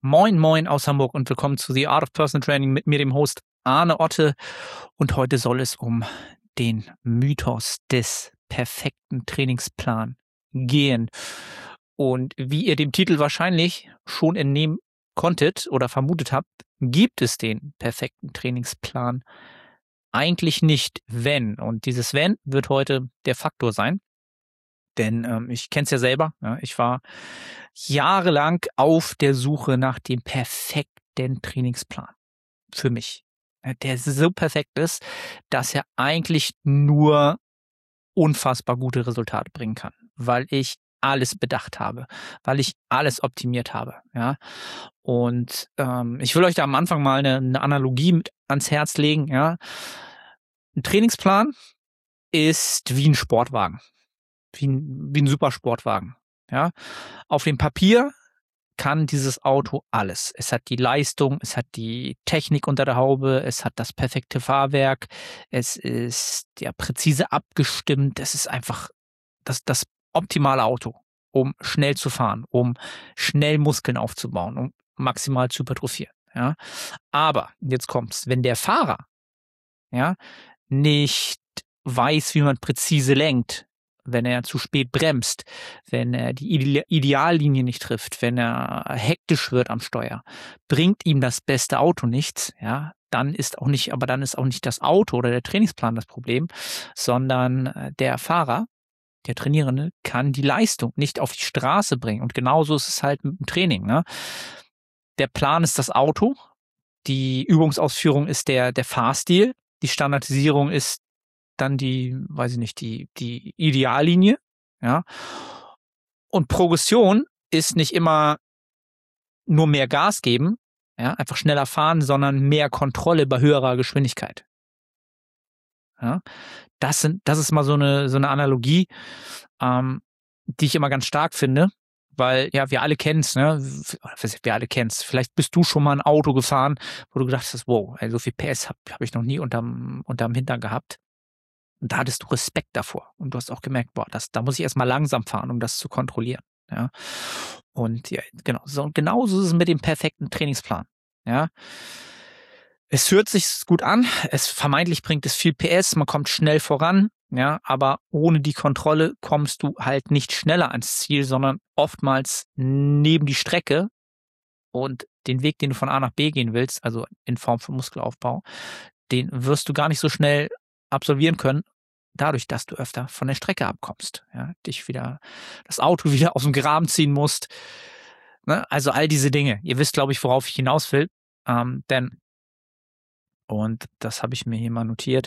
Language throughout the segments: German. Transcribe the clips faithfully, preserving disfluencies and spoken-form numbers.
Moin, moin aus Hamburg und willkommen zu The Art of Personal Training mit mir, dem Host Arne Otte. Und heute soll es um den Mythos des perfekten Trainingsplans gehen. Und wie ihr dem Titel wahrscheinlich schon entnehmen konntet oder vermutet habt, gibt es den perfekten Trainingsplan eigentlich nicht, wenn. Und dieses Wenn wird heute der Faktor sein. Denn ähm, ich kenne es ja selber. Ja, ich war jahrelang auf der Suche nach dem perfekten Trainingsplan für mich. Ja, der so perfekt ist, dass er eigentlich nur unfassbar gute Resultate bringen kann, weil ich alles bedacht habe, weil ich alles optimiert habe. Ja, und ähm, ich will euch da am Anfang mal eine, eine Analogie mit ans Herz legen. Ja, ein Trainingsplan ist wie ein Sportwagen. Wie ein, wie ein Supersportwagen. Ja? Auf dem Papier kann dieses Auto alles. Es hat die Leistung, es hat die Technik unter der Haube, es hat das perfekte Fahrwerk, es ist ja präzise abgestimmt, es ist einfach das, das optimale Auto, um schnell zu fahren, um schnell Muskeln aufzubauen, um maximal zu hypertrophieren. Ja? Aber, jetzt kommt's, wenn der Fahrer ja, nicht weiß, wie man präzise lenkt, wenn er zu spät bremst, wenn er die Ide- Ideallinie nicht trifft, wenn er hektisch wird am Steuer, bringt ihm das beste Auto nichts, ja, dann ist auch nicht, aber dann ist auch nicht das Auto oder der Trainingsplan das Problem, sondern der Fahrer, der Trainierende, kann die Leistung nicht auf die Straße bringen. Und genauso ist es halt mit dem Training, ne? Der Plan ist das Auto, die Übungsausführung ist der, der Fahrstil, die Standardisierung ist dann die, weiß ich nicht, die, die Ideallinie, ja. Und Progression ist nicht immer nur mehr Gas geben, ja, einfach schneller fahren, sondern mehr Kontrolle bei höherer Geschwindigkeit. Ja. Das sind, das ist mal so eine, so eine Analogie, ähm, die ich immer ganz stark finde, weil, ja, wir alle kennen's, ne, wir alle kennen's. Vielleicht bist du schon mal ein Auto gefahren, wo du gedacht hast, wow, ey, so viel P S habe hab ich noch nie unterm, unterm Hintern gehabt. Und da hattest du Respekt davor. Und du hast auch gemerkt, boah, das, da muss ich erstmal langsam fahren, um das zu kontrollieren. Ja. Und ja, genau, so, genauso ist es mit dem perfekten Trainingsplan. Ja. Es hört sich gut an, es vermeintlich bringt es viel P S, man kommt schnell voran, ja, aber ohne die Kontrolle kommst du halt nicht schneller ans Ziel, sondern oftmals neben die Strecke und den Weg, den du von A nach B gehen willst, also in Form von Muskelaufbau, den wirst du gar nicht so schnell absolvieren können, dadurch, dass du öfter von der Strecke abkommst, ja, dich wieder, das Auto wieder aus dem Graben ziehen musst, ne? Also all diese Dinge. Ihr wisst, glaube ich, worauf ich hinaus will, ähm, denn, und das habe ich mir hier mal notiert,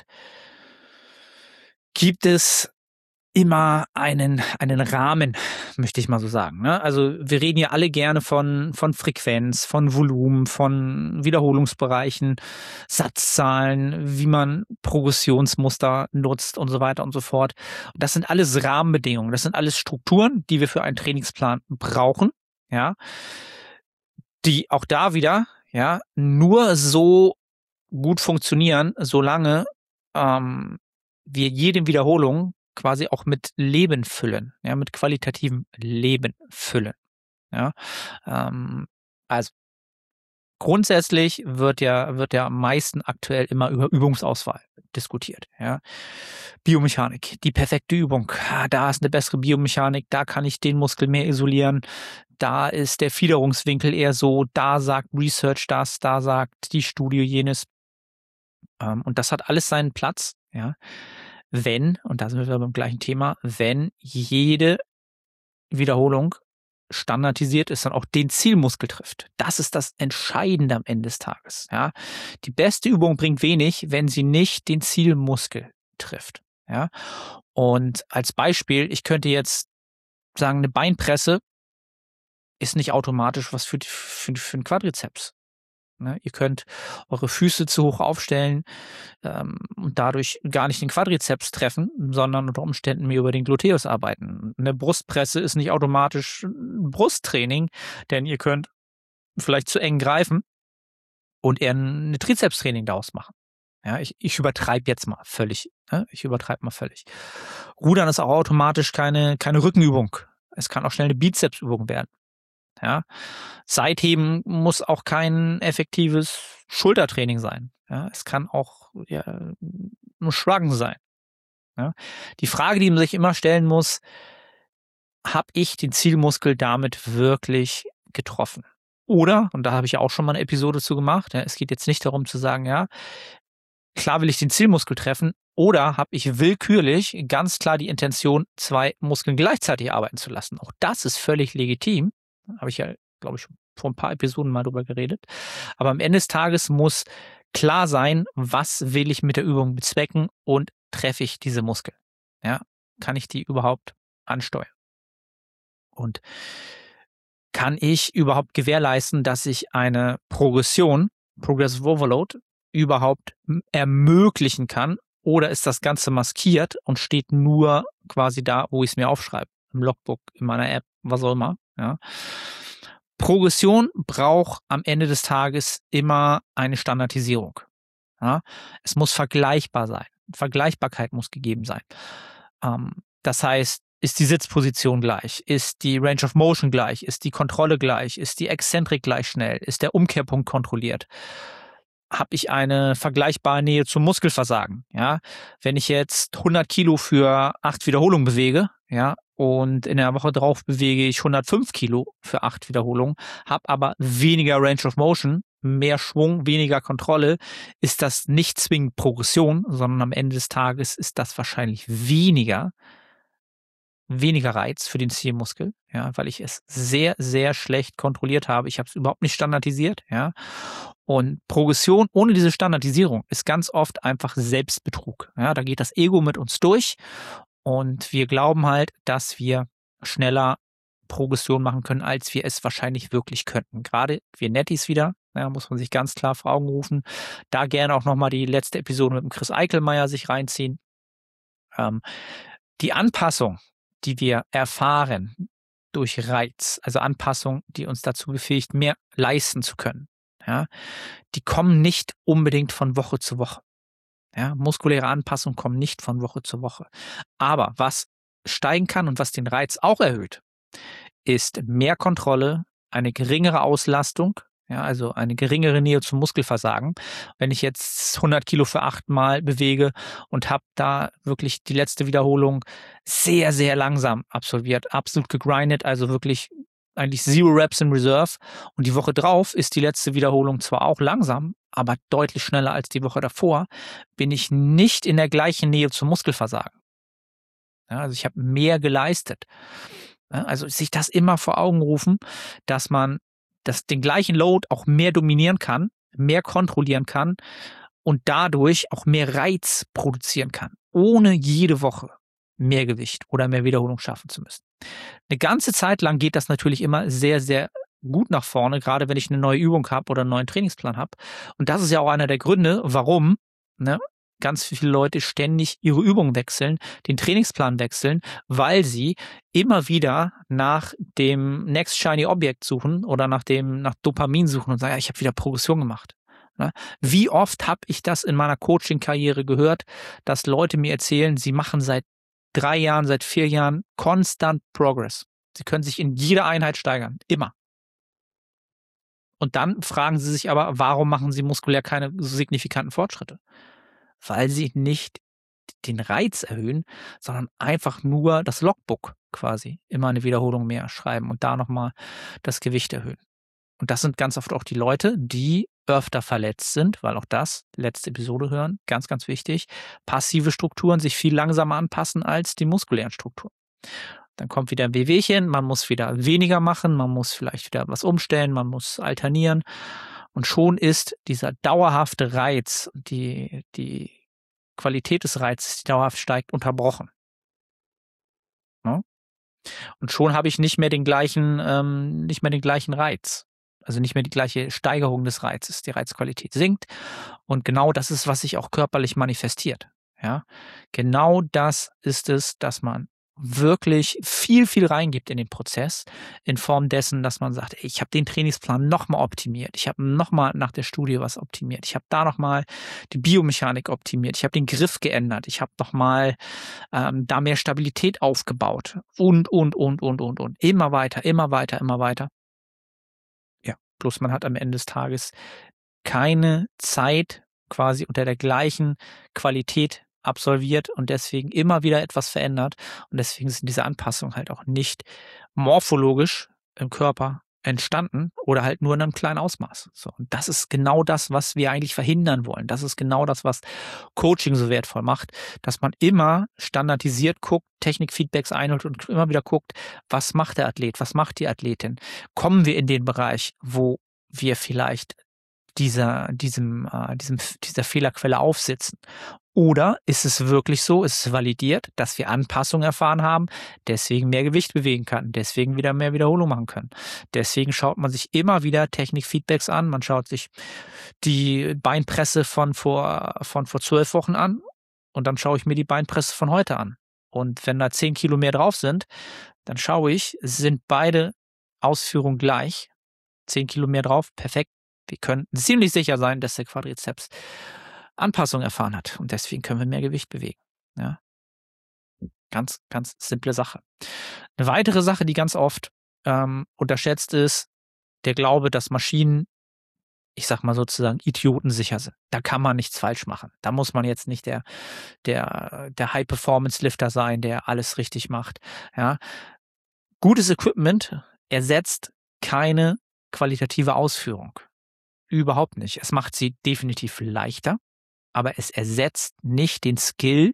gibt es immer einen, einen Rahmen, möchte ich mal so sagen, ne? Also wir reden ja alle gerne von, von Frequenz, von Volumen, von Wiederholungsbereichen, Satzzahlen, wie man Progressionsmuster nutzt und so weiter und so fort. Und das sind alles Rahmenbedingungen, das sind alles Strukturen, die wir für einen Trainingsplan brauchen, ja, die auch da wieder, ja, nur so gut funktionieren, solange ähm, wir jede Wiederholung quasi auch mit Leben füllen, ja, mit qualitativem Leben füllen. Ja, ähm, also grundsätzlich wird ja, wird ja am meisten aktuell immer über Übungsauswahl diskutiert. Ja, Biomechanik, die perfekte Übung. Da ist eine bessere Biomechanik, da kann ich den Muskel mehr isolieren. Da ist der Fiederungswinkel eher so, da sagt Research das, da sagt die Studie jenes. Ähm, und das hat alles seinen Platz, ja. Wenn, und da sind wir beim gleichen Thema, wenn jede Wiederholung standardisiert ist und auch den Zielmuskel trifft. Das ist das Entscheidende am Ende des Tages. Ja. Die beste Übung bringt wenig, wenn sie nicht den Zielmuskel trifft. Ja. Und als Beispiel, ich könnte jetzt sagen, eine Beinpresse ist nicht automatisch was für, die, für, für einen Quadrizeps. Ne? Ihr könnt eure Füße zu hoch aufstellen ähm, und dadurch gar nicht den Quadrizeps treffen, sondern unter Umständen mehr über den Gluteus arbeiten. Eine Brustpresse ist nicht automatisch ein Brusttraining, denn ihr könnt vielleicht zu eng greifen und eher ein Trizepstraining daraus machen. Ja, ich, ich übertreibe jetzt mal völlig. Ne? Ich übertreibe mal völlig. Rudern ist auch automatisch keine, keine Rückenübung. Es kann auch schnell eine Bizepsübung werden. Ja. Seitheben muss auch kein effektives Schultertraining sein. Ja. Es kann auch ja, nur Shruggen sein. Ja. Die Frage, die man sich immer stellen muss, habe ich den Zielmuskel damit wirklich getroffen? Oder, und da habe ich ja auch schon mal eine Episode zu gemacht, ja, es geht jetzt nicht darum zu sagen, ja, klar will ich den Zielmuskel treffen, oder habe ich willkürlich ganz klar die Intention, zwei Muskeln gleichzeitig arbeiten zu lassen. Auch das ist völlig legitim. Habe ich ja, glaube ich, vor ein paar Episoden mal drüber geredet. Aber am Ende des Tages muss klar sein, was will ich mit der Übung bezwecken und treffe ich diese Muskeln. Ja, kann ich die überhaupt ansteuern? Und kann ich überhaupt gewährleisten, dass ich eine Progression, Progressive Overload, überhaupt m- ermöglichen kann? Oder ist das Ganze maskiert und steht nur quasi da, wo ich es mir aufschreibe? Im Logbook, in meiner App, was auch immer. Ja. Progression braucht am Ende des Tages immer eine Standardisierung. Ja. Es muss vergleichbar sein. Vergleichbarkeit muss gegeben sein. Ähm, das heißt, ist die Sitzposition gleich? Ist die Range of Motion gleich? Ist die Kontrolle gleich? Ist die Exzentrik gleich schnell? Ist der Umkehrpunkt kontrolliert? Habe ich eine vergleichbare Nähe zum Muskelversagen? Ja, wenn ich jetzt hundert Kilo für acht Wiederholungen bewege, ja, und in der Woche drauf bewege ich hundertfünf Kilo für acht Wiederholungen, habe aber weniger Range of Motion, mehr Schwung, weniger Kontrolle, ist das nicht zwingend Progression, sondern am Ende des Tages ist das wahrscheinlich weniger weniger Reiz für den Zielmuskel, ja, weil ich es sehr, sehr schlecht kontrolliert habe. Ich habe es überhaupt nicht standardisiert, ja. Und Progression ohne diese Standardisierung ist ganz oft einfach Selbstbetrug. Ja, da geht das Ego mit uns durch und wir glauben halt, dass wir schneller Progression machen können, als wir es wahrscheinlich wirklich könnten. Gerade wir Netties wieder, ja, muss man sich ganz klar vor Augen rufen. Da gerne auch nochmal die letzte Episode mit dem Chris Eichelmeier sich reinziehen. Ähm, die Anpassung, die wir erfahren durch Reiz, also Anpassung, die uns dazu befähigt, mehr leisten zu können, ja, die kommen nicht unbedingt von Woche zu Woche. Ja, muskuläre Anpassungen kommen nicht von Woche zu Woche. Aber was steigen kann und was den Reiz auch erhöht, ist mehr Kontrolle, eine geringere Auslastung, ja, also eine geringere Nähe zum Muskelversagen. Wenn ich jetzt hundert Kilo für achtmal bewege und habe da wirklich die letzte Wiederholung sehr, sehr langsam absolviert, absolut gegrindet, also wirklich eigentlich Zero Reps in Reserve. Und die Woche drauf ist die letzte Wiederholung zwar auch langsam, aber deutlich schneller als die Woche davor, bin ich nicht in der gleichen Nähe zum Muskelversagen. Ja, also ich habe mehr geleistet. Ja, also sich das immer vor Augen rufen, dass man das, den gleichen Load auch mehr dominieren kann, mehr kontrollieren kann und dadurch auch mehr Reiz produzieren kann, ohne jede Woche mehr Gewicht oder mehr Wiederholung schaffen zu müssen. Eine ganze Zeit lang geht das natürlich immer sehr, sehr gut nach vorne, gerade wenn ich eine neue Übung habe oder einen neuen Trainingsplan habe. Und das ist ja auch einer der Gründe, warum ne, ganz viele Leute ständig ihre Übungen wechseln, den Trainingsplan wechseln, weil sie immer wieder nach dem Next Shiny Object suchen oder nach dem nach Dopamin suchen und sagen, ja, ich habe wieder Progression gemacht. Ne? Wie oft habe ich das in meiner Coaching-Karriere gehört, dass Leute mir erzählen, sie machen seit drei Jahren, seit vier Jahren konstant Progress. Sie können sich in jeder Einheit steigern, immer. Und dann fragen sie sich aber, warum machen sie muskulär keine signifikanten Fortschritte? Weil sie nicht den Reiz erhöhen, sondern einfach nur das Logbook quasi immer eine Wiederholung mehr schreiben und da nochmal das Gewicht erhöhen. Und das sind ganz oft auch die Leute, die öfter verletzt sind, weil auch das, letzte Episode hören, ganz, ganz wichtig, passive Strukturen sich viel langsamer anpassen als die muskulären Strukturen. Dann kommt wieder ein Wehwehchen, man muss wieder weniger machen, man muss vielleicht wieder was umstellen, man muss alternieren. Und schon ist dieser dauerhafte Reiz, die, die Qualität des Reizes, die dauerhaft steigt, unterbrochen. Ne? Und schon habe ich nicht mehr den gleichen, ähm, nicht mehr den gleichen Reiz. Also nicht mehr die gleiche Steigerung des Reizes. Die Reizqualität sinkt. Und genau das ist, was sich auch körperlich manifestiert. Ja? Genau das ist es, dass man wirklich viel, viel reingibt in den Prozess, in Form dessen, dass man sagt, ey, ich habe den Trainingsplan nochmal optimiert, ich habe nochmal nach der Studie was optimiert, ich habe da nochmal die Biomechanik optimiert, ich habe den Griff geändert, ich habe nochmal ähm, da mehr Stabilität aufgebaut und, und, und, und, und, und. Immer weiter, immer weiter, immer weiter. bloß man hat am Ende des Tages keine Zeit quasi unter der gleichen Qualität absolviert und deswegen immer wieder etwas verändert. Und deswegen sind diese Anpassungen halt auch nicht morphologisch im Körper entstanden oder halt nur in einem kleinen Ausmaß. So, und das ist genau das, was wir eigentlich verhindern wollen. Das ist genau das, was Coaching so wertvoll macht, dass man immer standardisiert guckt, Technikfeedbacks einholt und immer wieder guckt, was macht der Athlet, was macht die Athletin? Kommen wir in den Bereich, wo wir vielleicht dieser, diesem, äh, diesem, dieser Fehlerquelle aufsitzen? Oder ist es wirklich so, ist es validiert, dass wir Anpassungen erfahren haben, deswegen mehr Gewicht bewegen kann, deswegen wieder mehr Wiederholung machen können. Deswegen schaut man sich immer wieder Technikfeedbacks an, man schaut sich die Beinpresse von vor, von vor zwölf Wochen an und dann schaue ich mir die Beinpresse von heute an. Und wenn da zehn Kilo mehr drauf sind, dann schaue ich, sind beide Ausführungen gleich, zehn Kilo mehr drauf, perfekt. Wir können ziemlich sicher sein, dass der Quadrizeps Anpassung erfahren hat und deswegen können wir mehr Gewicht bewegen. Ja. Ganz, ganz simple Sache. Eine weitere Sache, die ganz oft ähm, unterschätzt ist, der Glaube, dass Maschinen, ich sag mal sozusagen, idiotensicher sind. Da kann man nichts falsch machen. Da muss man jetzt nicht der, der, der High-Performance-Lifter sein, der alles richtig macht. Ja. Gutes Equipment ersetzt keine qualitative Ausführung. Überhaupt nicht. Es macht sie definitiv leichter, aber es ersetzt nicht den Skill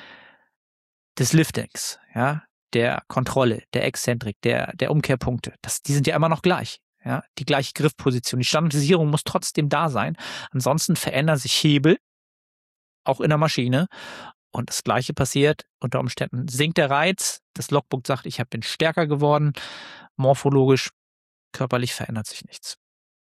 des Liftings, ja, der Kontrolle, der Exzentrik, der, der Umkehrpunkte. Das, die sind ja immer noch gleich, ja, die gleiche Griffposition. Die Standardisierung muss trotzdem da sein. Ansonsten verändern sich Hebel, auch in der Maschine. Und das Gleiche passiert, unter Umständen sinkt der Reiz, das Logbook sagt, ich bin stärker geworden, morphologisch, körperlich verändert sich nichts.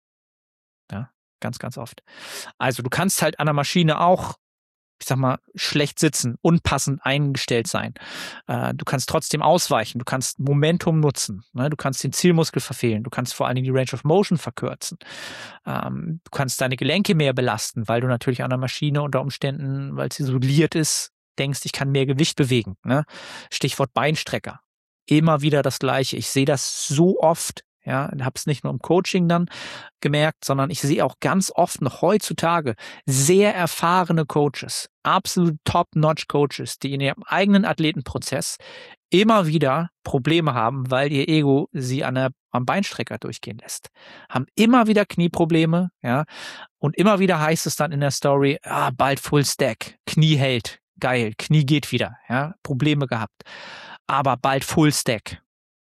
Ja, ganz, ganz oft. Also du kannst halt an der Maschine auch, ich sag mal, schlecht sitzen, unpassend eingestellt sein. Äh, du kannst trotzdem ausweichen, du kannst Momentum nutzen, ne? Du kannst den Zielmuskel verfehlen, du kannst vor allen Dingen die Range of Motion verkürzen. Ähm, du kannst deine Gelenke mehr belasten, weil du natürlich an der Maschine unter Umständen, weil es isoliert ist, denkst, ich kann mehr Gewicht bewegen. Ne? Stichwort Beinstrecker. Immer wieder das Gleiche. Ich sehe das so oft. Ja, habe es nicht nur im Coaching dann gemerkt, sondern ich sehe auch ganz oft noch heutzutage sehr erfahrene Coaches, absolut Top-Notch-Coaches, die in ihrem eigenen Athletenprozess immer wieder Probleme haben, weil ihr Ego sie an der, am Beinstrecker durchgehen lässt. Haben immer wieder Knieprobleme, ja, und immer wieder heißt es dann in der Story, ah, bald Full Stack, Knie hält, geil, Knie geht wieder, ja, Probleme gehabt, aber bald Full Stack.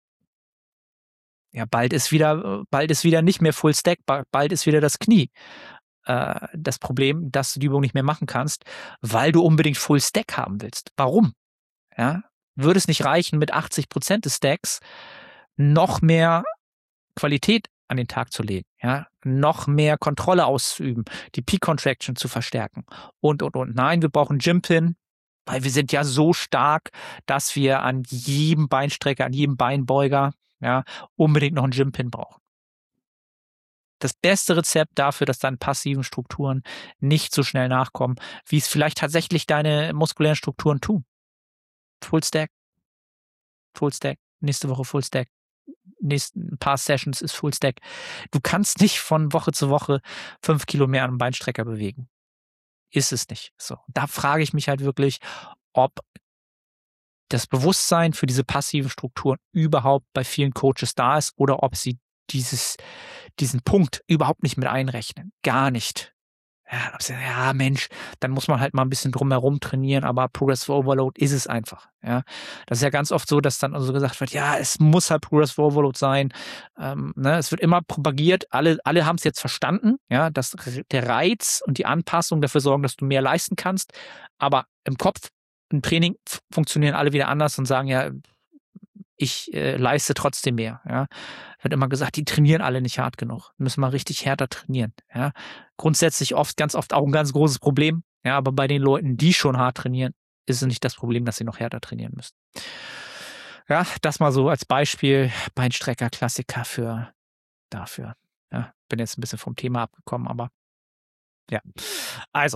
Ja, bald ist wieder, bald ist wieder nicht mehr Full Stack, bald ist wieder das Knie. Äh, das Problem, dass du die Übung nicht mehr machen kannst, weil du unbedingt Full Stack haben willst. Warum? Ja, würde es nicht reichen, mit achtzig Prozent des Stacks noch mehr Qualität an den Tag zu legen, ja, noch mehr Kontrolle auszuüben, die Peak Contraction zu verstärken und, und, und. Nein, wir brauchen Gym-Pin, weil wir sind ja so stark, dass wir an jedem Beinstrecker, an jedem Beinbeuger, ja, unbedingt noch einen Gym-Pin brauchen. Das beste Rezept dafür, dass deine passiven Strukturen nicht so schnell nachkommen, wie es vielleicht tatsächlich deine muskulären Strukturen tun. Full Stack, Full Stack, nächste Woche Full Stack, nächsten paar Sessions ist Full Stack. Du kannst nicht von Woche zu Woche fünf Kilo mehr an einem Beinstrecker bewegen. Ist es nicht. So, da frage ich mich halt wirklich, ob das Bewusstsein für diese passiven Strukturen überhaupt bei vielen Coaches da ist oder ob sie dieses, diesen Punkt überhaupt nicht mit einrechnen. Gar nicht. Ja, ja, Mensch, dann muss man halt mal ein bisschen drumherum trainieren, aber Progressive Overload ist es einfach. Ja, das ist ja ganz oft so, dass dann also gesagt wird, ja, es muss halt Progressive Overload sein. Ähm, ne, es wird immer propagiert, alle, alle haben es jetzt verstanden, ja, dass der Reiz und die Anpassung dafür sorgen, dass du mehr leisten kannst, aber im Kopf, im Training funktionieren alle wieder anders und sagen, ja, ich äh, leiste trotzdem mehr. Ja, wird immer gesagt, die trainieren alle nicht hart genug. Müssen mal richtig härter trainieren. Ja, grundsätzlich oft, ganz oft auch ein ganz großes Problem. Ja, aber bei den Leuten, die schon hart trainieren, ist es nicht das Problem, dass sie noch härter trainieren müssen. Ja, das mal so als Beispiel. Beinstrecker, Klassiker für dafür. Ja, bin jetzt ein bisschen vom Thema abgekommen, aber ja. Also,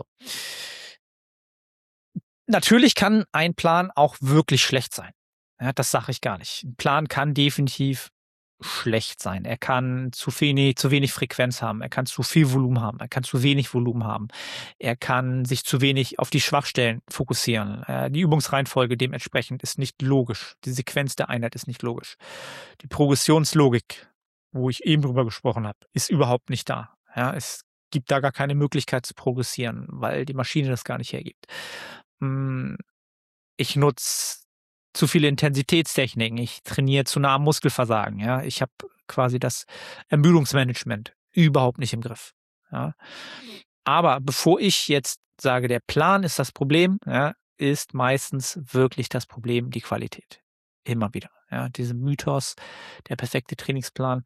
natürlich kann ein Plan auch wirklich schlecht sein. Ja, das sage ich gar nicht. Ein Plan kann definitiv schlecht sein. Er kann zu wenig, zu wenig Frequenz haben. Er kann zu viel Volumen haben. Er kann zu wenig Volumen haben. Er kann sich zu wenig auf die Schwachstellen fokussieren. Äh, die Übungsreihenfolge dementsprechend ist nicht logisch. Die Sequenz der Einheit ist nicht logisch. Die Progressionslogik, wo ich eben drüber gesprochen habe, ist überhaupt nicht da. Ja, es gibt da gar keine Möglichkeit zu progressieren, weil die Maschine das gar nicht hergibt. Ich nutze zu viele Intensitätstechniken. Ich trainiere zu nah am Muskelversagen. Ja, ich habe quasi das Ermüdungsmanagement überhaupt nicht im Griff. Ja, aber bevor ich jetzt sage, der Plan ist das Problem, ja, ist meistens wirklich das Problem die Qualität. Immer wieder. Ja, diesen Mythos, der perfekte Trainingsplan,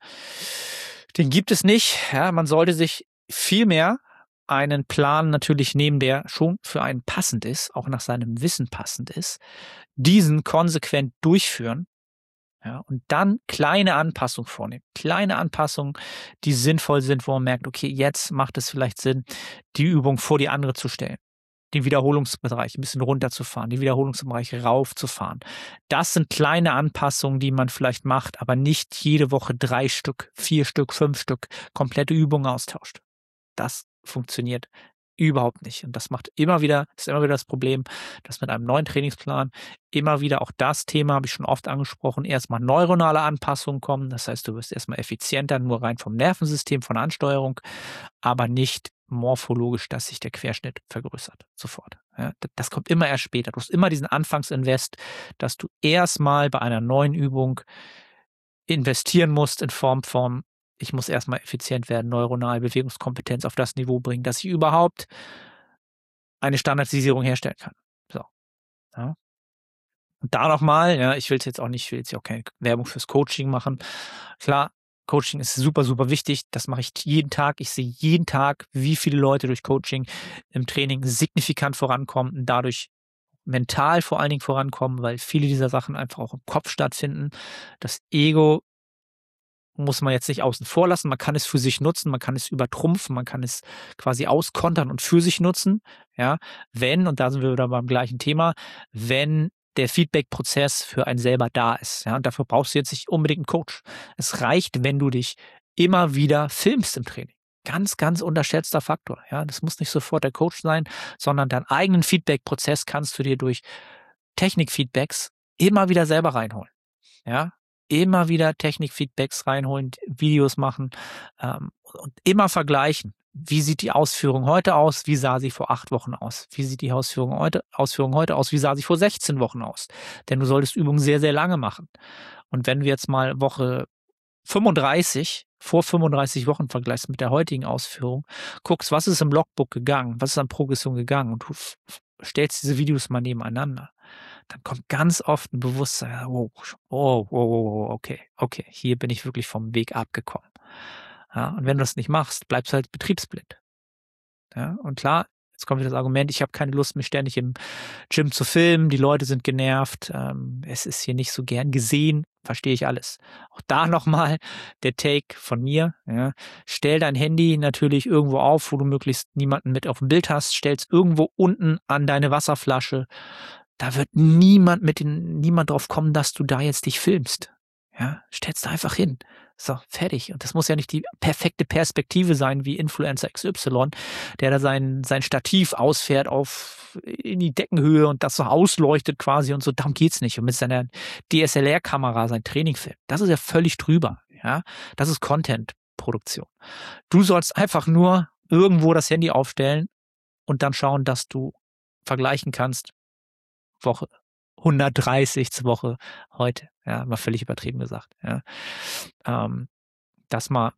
den gibt es nicht. Ja, man sollte sich viel mehr einen Plan natürlich nehmen, der schon für einen passend ist, auch nach seinem Wissen passend ist, diesen konsequent durchführen, ja, und dann kleine Anpassungen vornehmen. Kleine Anpassungen, die sinnvoll sind, wo man merkt, okay, jetzt macht es vielleicht Sinn, die Übung vor die andere zu stellen, den Wiederholungsbereich ein bisschen runterzufahren, den Wiederholungsbereich raufzufahren. Das sind kleine Anpassungen, die man vielleicht macht, aber nicht jede Woche drei Stück, vier Stück, fünf Stück komplette Übungen austauscht. Das funktioniert überhaupt nicht. Und das macht immer wieder, ist immer wieder das Problem, dass mit einem neuen Trainingsplan immer wieder auch das Thema, habe ich schon oft angesprochen, erstmal neuronale Anpassungen kommen. Das heißt, du wirst erstmal effizienter, nur rein vom Nervensystem, von der Ansteuerung, aber nicht morphologisch, dass sich der Querschnitt vergrößert. Sofort. Ja, das kommt immer erst später. Du hast immer diesen Anfangsinvest, dass du erstmal bei einer neuen Übung investieren musst in Form von ich muss erstmal effizient werden, neuronal, Bewegungskompetenz auf das Niveau bringen, dass ich überhaupt eine Standardisierung herstellen kann. So. Ja. Und da nochmal, ja, ich will es jetzt auch nicht, ich will jetzt auch keine Werbung fürs Coaching machen. Klar, Coaching ist super, super wichtig. Das mache ich jeden Tag. Ich sehe jeden Tag, wie viele Leute durch Coaching im Training signifikant vorankommen und dadurch mental vor allen Dingen vorankommen, weil viele dieser Sachen einfach auch im Kopf stattfinden. Das Ego muss man jetzt nicht außen vor lassen. Man kann es für sich nutzen, man kann es übertrumpfen, man kann es quasi auskontern und für sich nutzen. Ja, wenn, und da sind wir wieder beim gleichen Thema, wenn der Feedback-Prozess für einen selber da ist. Ja, und dafür brauchst du jetzt nicht unbedingt einen Coach. Es reicht, wenn du dich immer wieder filmst im Training. Ganz, ganz unterschätzter Faktor. Ja, das muss nicht sofort der Coach sein, sondern deinen eigenen Feedback-Prozess kannst du dir durch Technik-Feedbacks immer wieder selber reinholen. Ja, immer wieder Technik-Feedbacks reinholen, Videos machen ähm, und immer vergleichen. Wie sieht die Ausführung heute aus? Wie sah sie vor acht Wochen aus? Wie sieht die Ausführung heute, Ausführung heute aus? Wie sah sie vor sechzehn Wochen aus? Denn du solltest Übungen sehr, sehr lange machen. Und wenn du jetzt mal Woche fünfunddreißig, vor fünfunddreißig Wochen vergleichst mit der heutigen Ausführung, guckst, was ist im Logbook gegangen? Was ist an Progression gegangen? Und du stellst diese Videos mal nebeneinander. Dann kommt ganz oft ein Bewusstsein, oh, oh, oh, oh, okay, okay, hier bin ich wirklich vom Weg abgekommen. Ja, und wenn du das nicht machst, bleibst du halt betriebsblind. Ja, und klar, jetzt kommt wieder das Argument, ich habe keine Lust, mich ständig im Gym zu filmen, die Leute sind genervt, ähm, es ist hier nicht so gern gesehen, verstehe ich alles. Auch da nochmal der Take von mir, ja, stell dein Handy natürlich irgendwo auf, wo du möglichst niemanden mit auf dem Bild hast, stell's irgendwo unten an deine Wasserflasche. Da wird niemand mit den, niemand drauf kommen, dass du da jetzt dich filmst. Ja, stellst da einfach hin. So, fertig. Und das muss ja nicht die perfekte Perspektive sein, wie Influencer X Y, der da sein, sein Stativ ausfährt auf, in die Deckenhöhe und das so ausleuchtet quasi und so. Darum geht's nicht. Und mit seiner D S L R-Kamera sein Training filmt. Das ist ja völlig drüber. Ja, das ist Content-Produktion. Du sollst einfach nur irgendwo das Handy aufstellen und dann schauen, dass du vergleichen kannst, Woche hundertdreißig zur Woche heute. Ja, mal völlig übertrieben gesagt. Ja. Ähm, das mal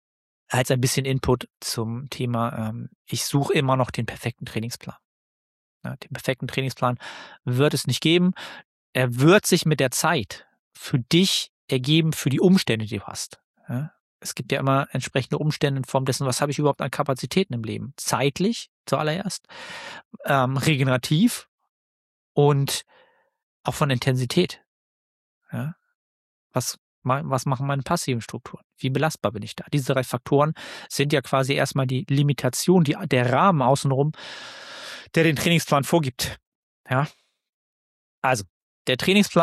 als ein bisschen Input zum Thema, ähm, ich suche immer noch den perfekten Trainingsplan. Ja, den perfekten Trainingsplan wird es nicht geben. Er wird sich mit der Zeit für dich ergeben, für die Umstände, die du hast. Ja. Es gibt ja immer entsprechende Umstände in Form dessen, was habe ich überhaupt an Kapazitäten im Leben? Zeitlich zuallererst, ähm, regenerativ, und auch von Intensität. Ja? Was, was machen meine passiven Strukturen? Wie belastbar bin ich da? Diese drei Faktoren sind ja quasi erstmal die Limitation, die, der Rahmen außenrum, der den Trainingsplan vorgibt. Ja? Also, der Trainingsplan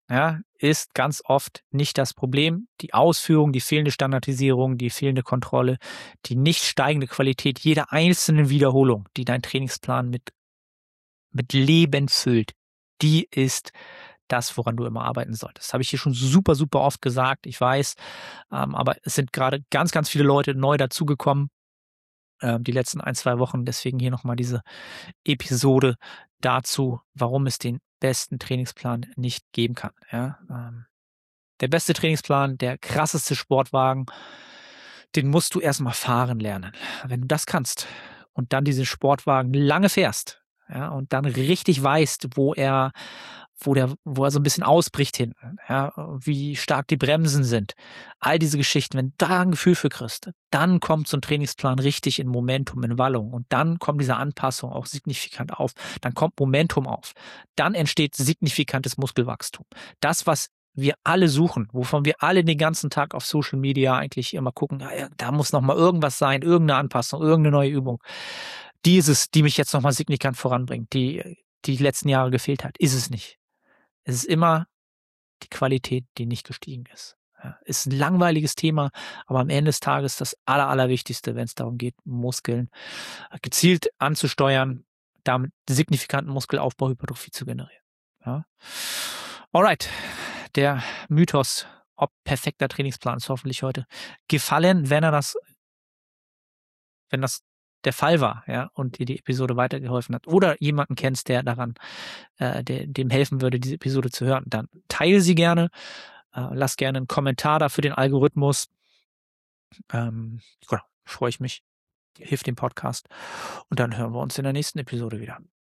ja, ist ganz oft nicht das Problem. Die Ausführung, die fehlende Standardisierung, die fehlende Kontrolle, die nicht steigende Qualität jeder einzelnen Wiederholung, die dein Trainingsplan mit, mit Leben füllt, die ist das, woran du immer arbeiten solltest. Das habe ich hier schon super, super oft gesagt, ich weiß, ähm, aber es sind gerade ganz, ganz viele Leute neu dazugekommen, ähm, die letzten ein, zwei Wochen. Deswegen hier nochmal diese Episode dazu, warum es den besten Trainingsplan nicht geben kann. Ja, ähm, der beste Trainingsplan, der krasseste Sportwagen, den musst du erstmal fahren lernen. Wenn du das kannst und dann diesen Sportwagen lange fährst, ja, und dann richtig weißt, wo er, wo der, wo er so ein bisschen ausbricht hinten, ja, wie stark die Bremsen sind, all diese Geschichten, wenn du da ein Gefühl für kriegst, dann kommt so ein Trainingsplan richtig in Momentum, in Wallung und dann kommt diese Anpassung auch signifikant auf, dann kommt Momentum auf, dann entsteht signifikantes Muskelwachstum. Das, was wir alle suchen, wovon wir alle den ganzen Tag auf Social Media eigentlich immer gucken, ja, da muss noch mal irgendwas sein, irgendeine Anpassung, irgendeine neue Übung. Die ist es, die mich jetzt noch mal signifikant voranbringt, die die letzten Jahre gefehlt hat, ist es nicht. Es ist immer die Qualität, die nicht gestiegen ist. Ja, ist ein langweiliges Thema, aber am Ende des Tages das Aller, Allerwichtigste, wenn es darum geht, Muskeln gezielt anzusteuern, damit signifikanten Muskelaufbau, Hypertrophie zu generieren. Ja. Alright, der Mythos, ob perfekter Trainingsplan, ist hoffentlich heute gefallen. Wenn er das, wenn das der Fall war, ja, und dir die Episode weitergeholfen hat oder jemanden kennst, der daran, äh, der, dem helfen würde, diese Episode zu hören, dann teile sie gerne, äh, lass gerne einen Kommentar da für den Algorithmus. Ähm, genau, freue ich mich, hilft dem Podcast und dann hören wir uns in der nächsten Episode wieder.